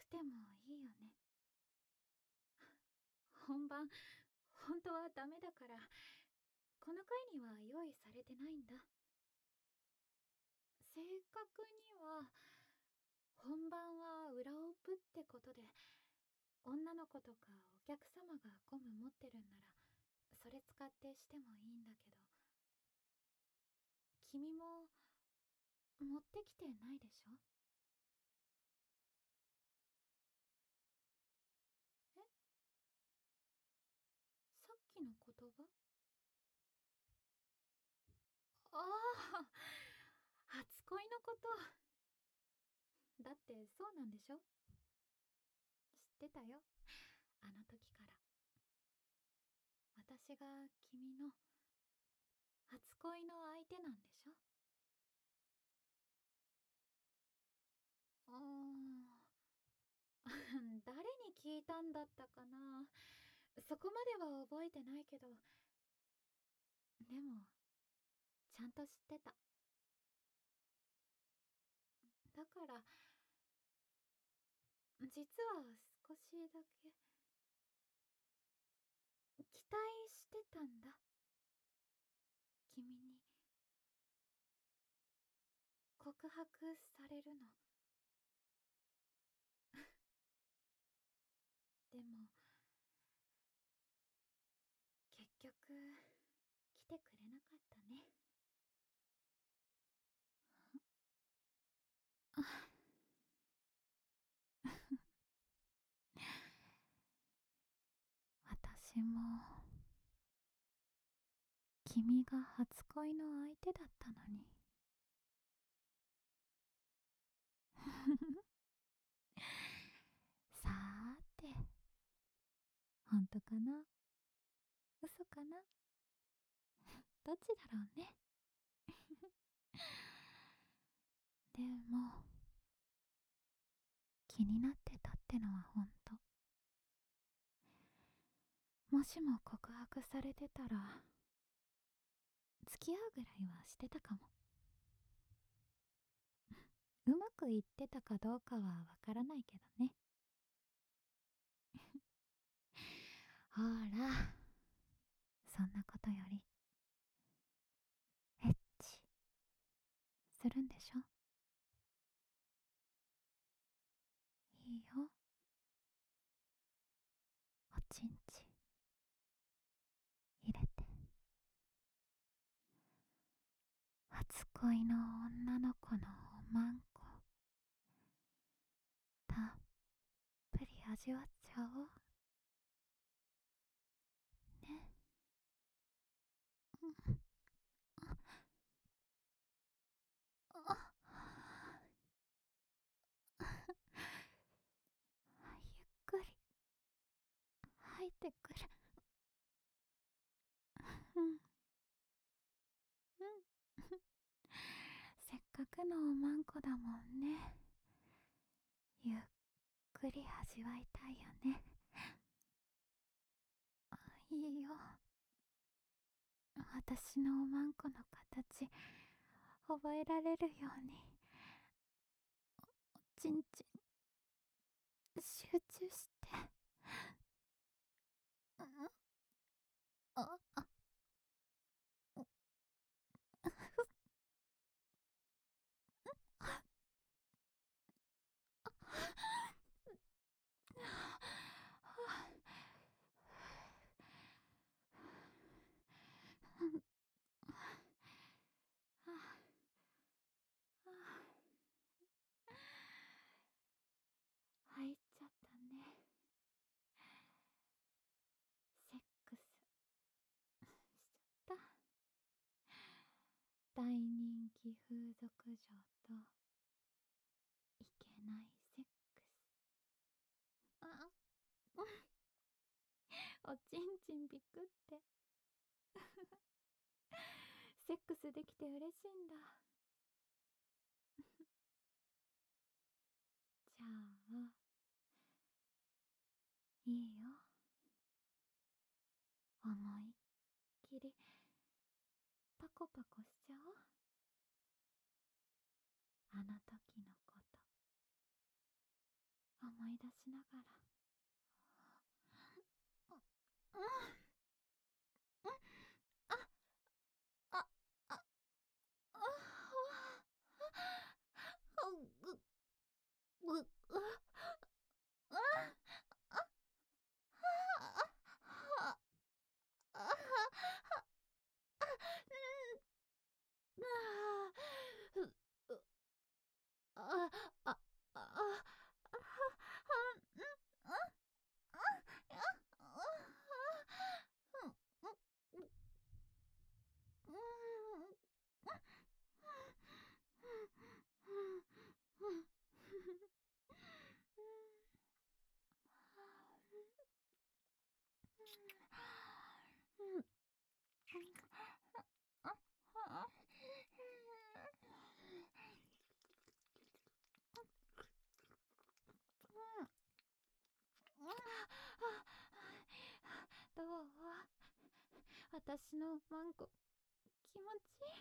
てもいいよね。本番、本当はダメだから、この回には用意されてないんだ。正確には、本番は裏オプってことで、女の子とかお客様がゴム持ってるんなら、それ使ってしてもいいんだけど、君も持ってきてないでしょ？え？さっきの言葉？ああ、初恋のこと。だってそうなんでしょ？知ってたよ、あの時から。私が君の初恋の相手なんでしょ？うーん、誰に聞いたんだったかな。そこまでは覚えてないけど、でもちゃんと知ってた。だから実は少しだけ期待してたんだ、君に告白されるの。でも結局来てくれなかったね。私も君が初恋の相手だったのに。さーて、本当かな、嘘かな、どっちだろうね。でも気になってたってのは本当。もしも告白されてたら付き合うぐらいはしてたかも。うまくいってたかどうかはわからないけどね。ほら、そんなことよりエッチするんでしょ？いいよ、おちんち入れて。初恋の女の子のおまんこたっぷり味わっちゃおうね。ゆっくり入ってくる。うん、うん。せっかくのおまんこだもんね。ゆっくり味わいたいよね。いいよ、私のおまんこの形覚えられるようにおちんちん集中して。うん、ああ、入っちゃったね。セックスしちゃった。大人気風俗嬢といけないセックス。あ、おちんちんびくってセックスできて嬉しいんだ。じゃあいいよ、思いっきりパコパコしちゃおう。あの時のこと思いい出しながら。うん、あ、あ、あ、あ、ぐ、ぐ、あ、あ、あ、あ、あ、あ、どう？私のマンコ気持ちい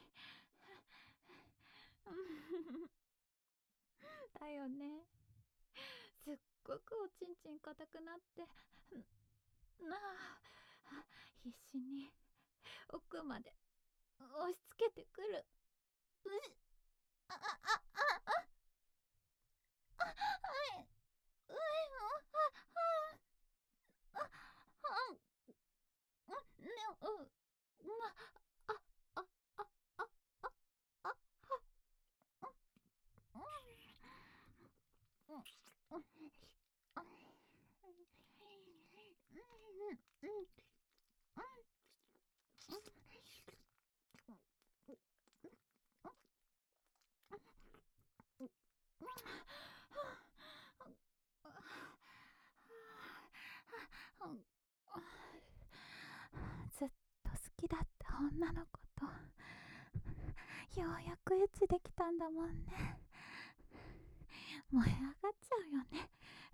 い？だよね。すっごくおちんちん硬くなってなあ、必死に奥まで押し付けてくる。うし、あ、あ、あ、あ、あ、はい、うい、あ、あ、あ、ね、あ、あ、あ、あ、あ、ずっと好きだった女の子とようやくエッチできたんだもんね。燃え上がっちゃうよね。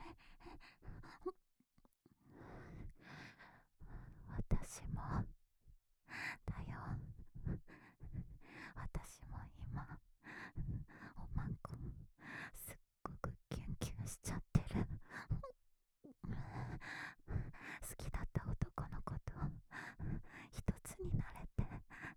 私もだよ。私も今おまんこすっごくキュンキュンしちゃってる。好きだった男の子と一つになれて、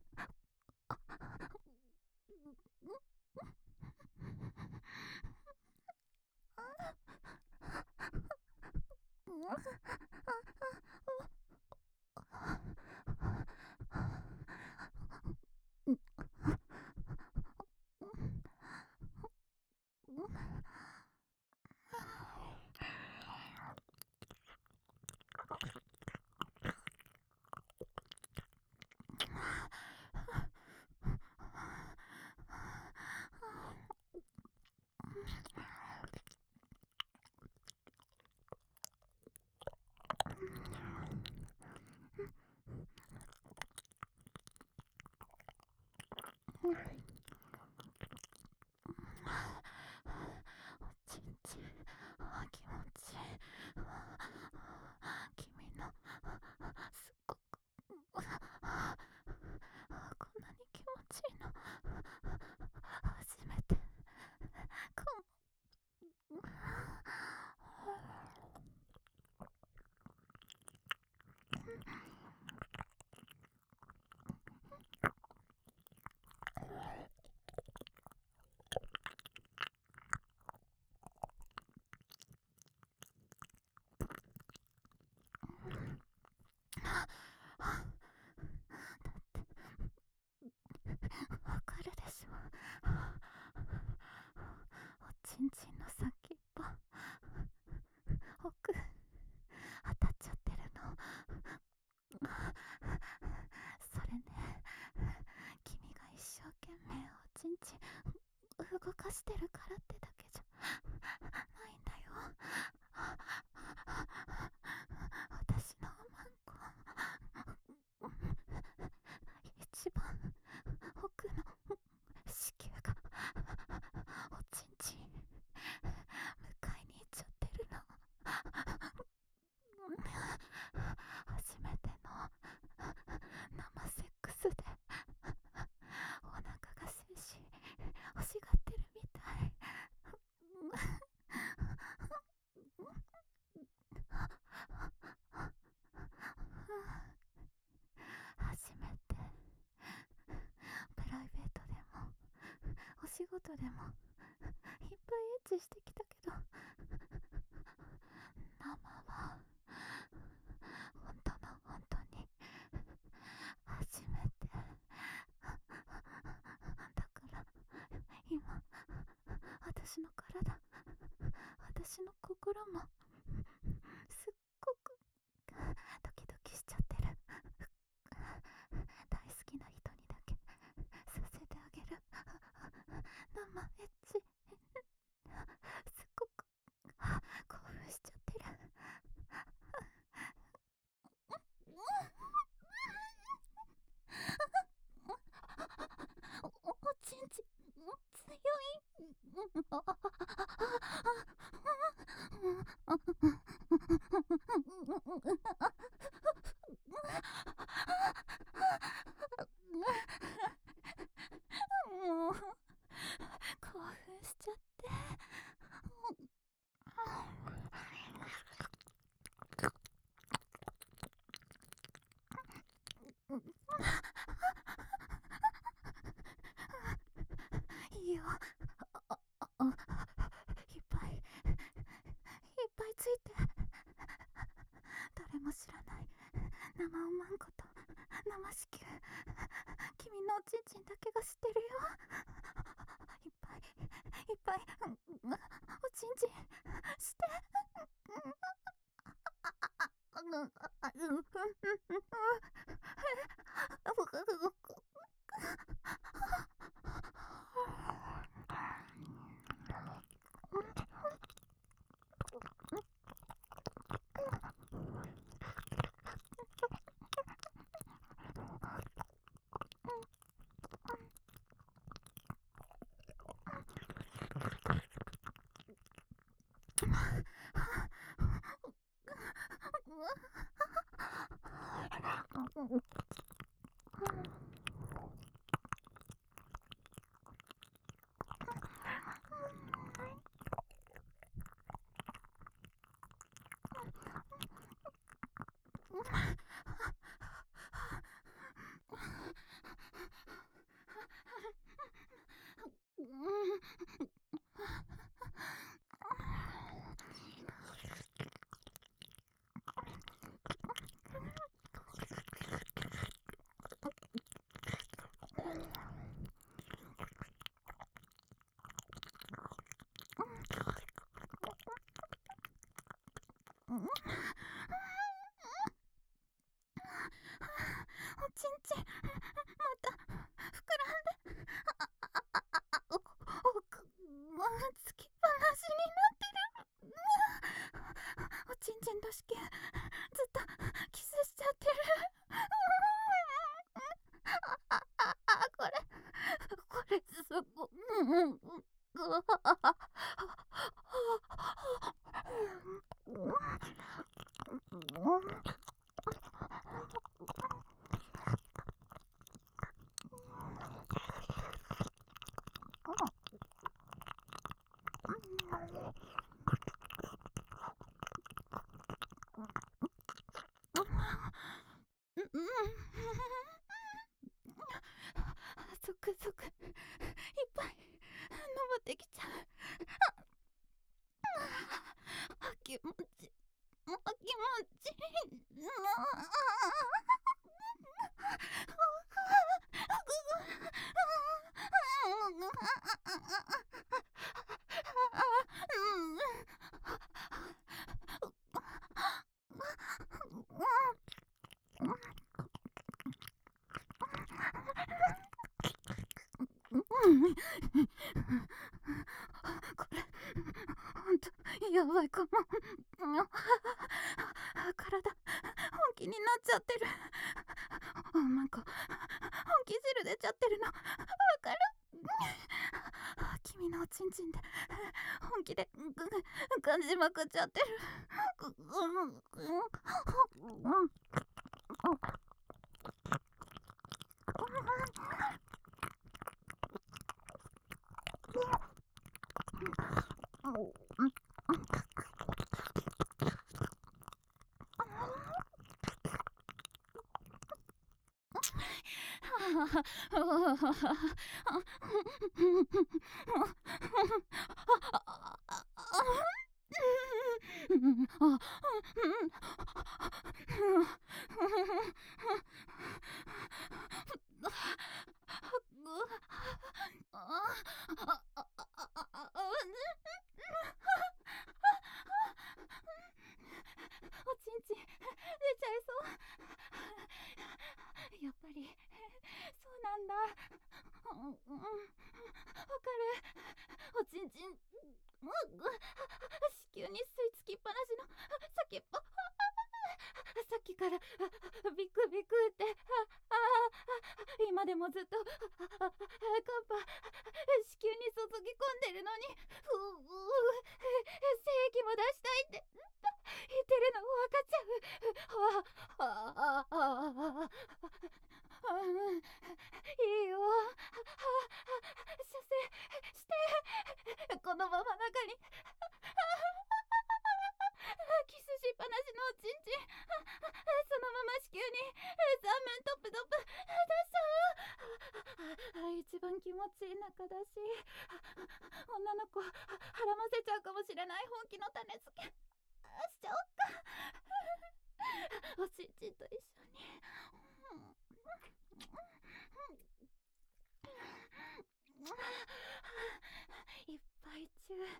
おちんちん気持ちいい。君のすっごくこんなに気持ちいいの初めてかも。わかるでしょ。おちんちんの先っぽ奥当たっちゃってるの。それね、君が一生懸命おちんちん動かしてるからってだけじゃないんだよ。私のおまんこ一番奥の子宮がおちんちん迎えに行っちゃってるの。初めての生セックスでお腹が精子欲しがってるみたい。 仕事でもいっぱいエッチしてきたけど、生は本当の本当に初めてだから、今私の体、私の心もすっごくドキドキしちゃってる。大好きな人にだけさせてあげる生エッチ、すっごく興奮しちゃってる。おちんち強い。もう興奮しちゃって。いいよ、いっぱいついて。誰も知らない生おまんこと生子宮、君のおちんちんだけが知ってるよ。いっぱいおちんちんして。おちんちんまた膨らんで、つきっぱなしになってる。おちんちんと子宮ずっとキスしちゃってる。これすごゾクゾクいっぱい登ってきちゃう。気持ち気持ちいい。これほんとやばいかも。体本気になっちゃってる。なんか本気汁出ちゃってるのわかる？君のおちんちんで本気で感じまくっちゃってる。 おちんちん出ちゃいそう。やっぱりそうなんだ。わかる。おちんちん子宮に吸い付きっぱなしの先っぽ。さっきからビクビクって今でもずっとカッパ子宮に注ぎ込んでるのに精液も出したいって言ってるの分かっちゃう。いいよ射精してこのまま中にキスしっぱなしのおちんちんそのまま子宮に三面トップトップ出しちゃう。一番気持ちいい中だし女の子はらませちゃうかもしれない本気の種付けしちゃおっか。おちんちんと一緒にいっぱいチューしなが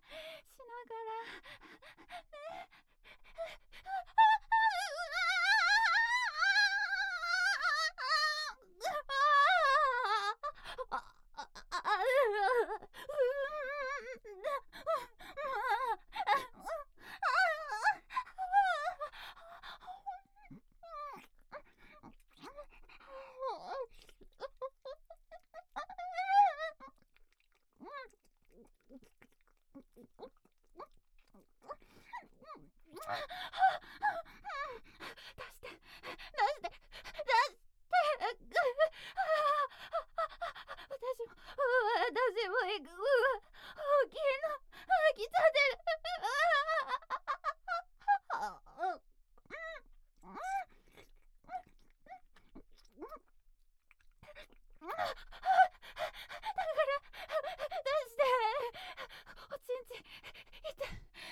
らね。私も行く。大きいの来ちゃってる。出しておちんちん痛い痛い。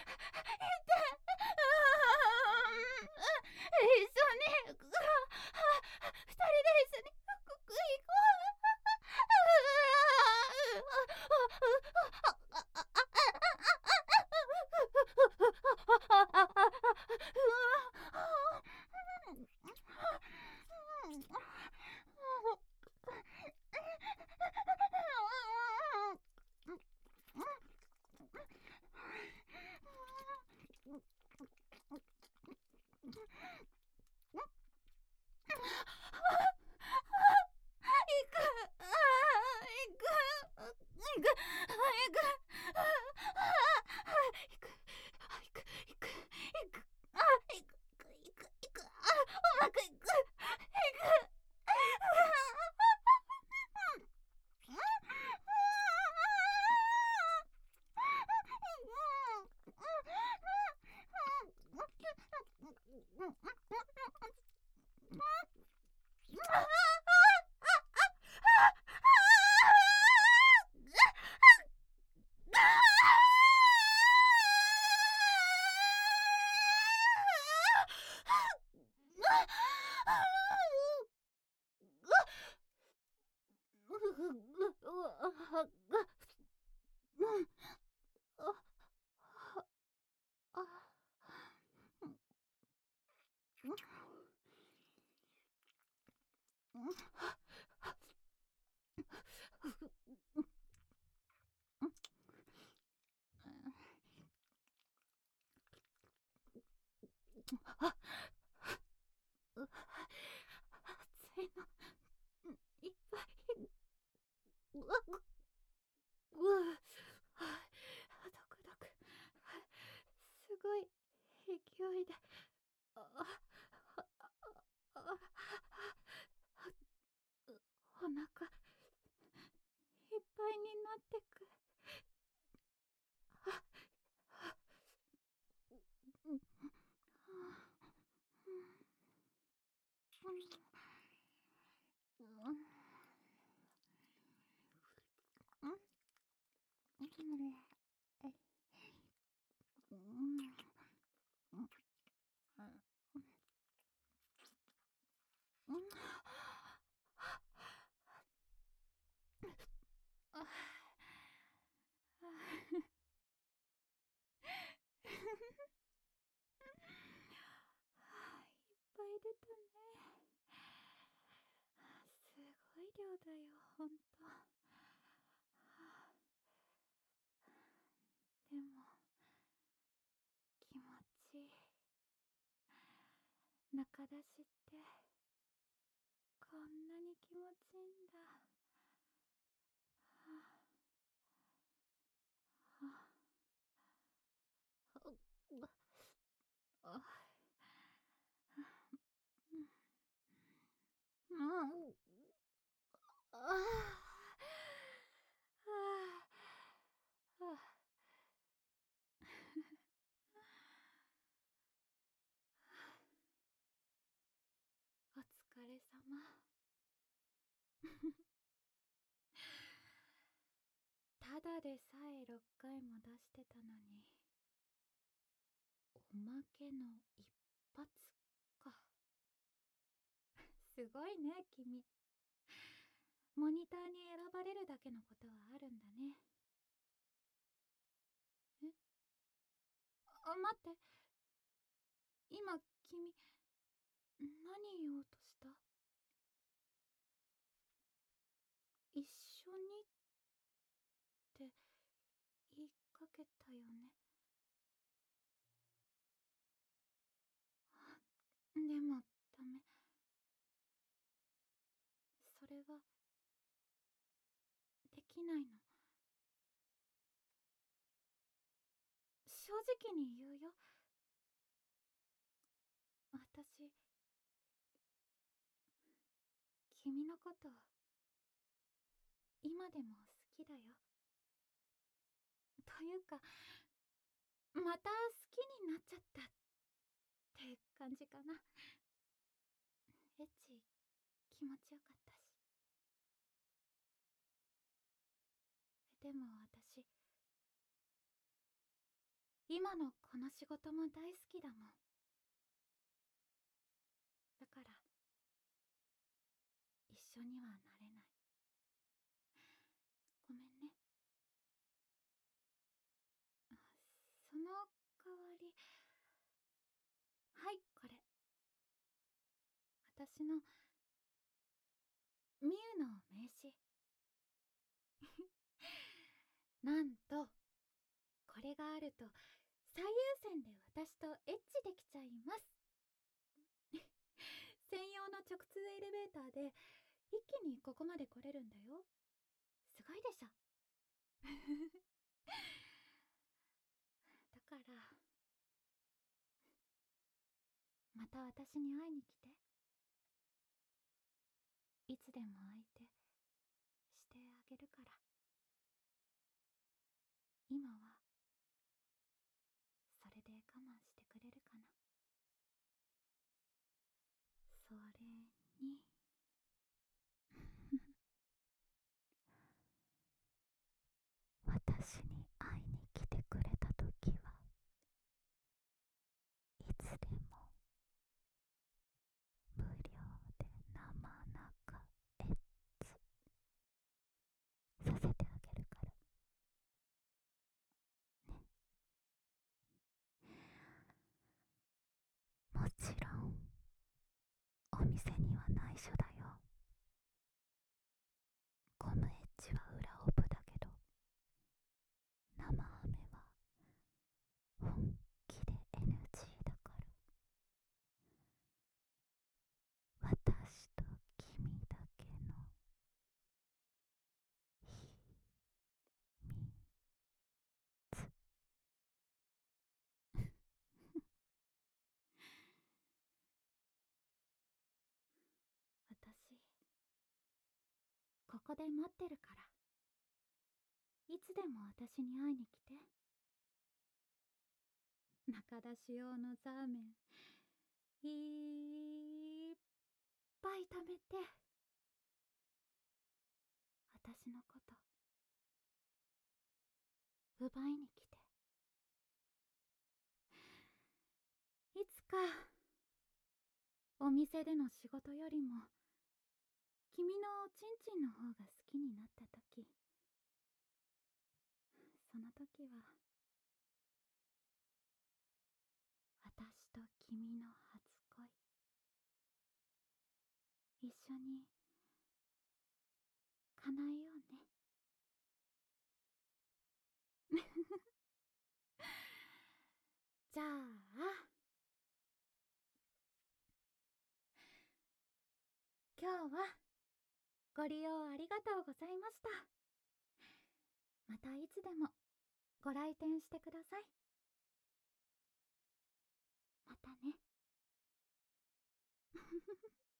一緒に二人で一緒に行こ熱いのいっぱいうわドクドクすごい勢いでお腹いっぱいになってく。 ぱい出たね。すごい量だよ、ほんと。でも、気持ちいい。中出しってこんなに気持ちいいんだ。お疲れ様。ただでさえ6回も出してたのに、おまけの一発か。すごいね、君。モニターに選ばれるだけのことはあるんだね。え、待って。今、君、何言おうとした？一緒にって言いかけたよね。でも、ダメ。それは、できないの。正直に言うよ。私、君のこと、今でも好きだよ。というか、また好きになっちゃったって感じかな。エッチ、気持ちよかったし。でも私、今のこの仕事も大好きだもん。だから、一緒にはなれない。ごめんね。その代わり、はい、これ。私の、ミュウの名刺。なんと、これがあると、最優先で私とエッチできちゃいます。専用の直通エレベーターで、一気にここまで来れるんだよ。すごいでしょ。だから、また私に会いに来て。いつでも相手してあげるから。今はそれで我慢してくれるかな。それに私に会いに来てくれた時はいつでも無料で生中エッチさせてあげるからね。もちろんお店には内緒だよ。ゴムエッジは裏オプだけど、生ハメは本気で NG だから。私と君だけの秘密。私、ここで待ってるから。いつでも私に会いに来て。中出し用のザーメンいっぱい食べて、私のこと奪いに来て、いつかお店での仕事よりも君のおちんちんの方が好きになった時、その時は私と君の初恋、一緒に叶えようね。じゃあ今日はご利用ありがとうございました。またいつでもご来店してください。またね。